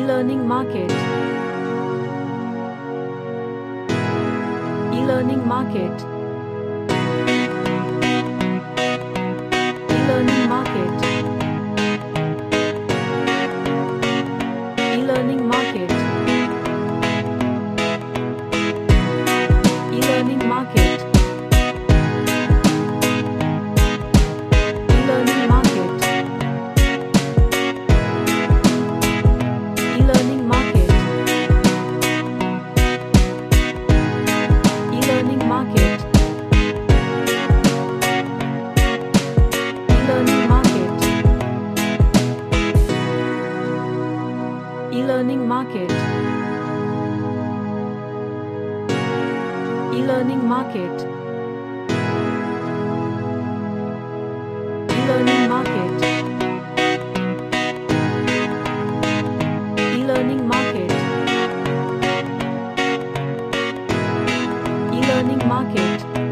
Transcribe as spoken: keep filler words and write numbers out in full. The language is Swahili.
E-learning market. E-learning market. E-learning market. E-learning market. E-learning market. E-learning market. E-learning market. E-learning market. E-learning market. E-learning market. E-learning market. E-learning market. E-learning market. E-learning market.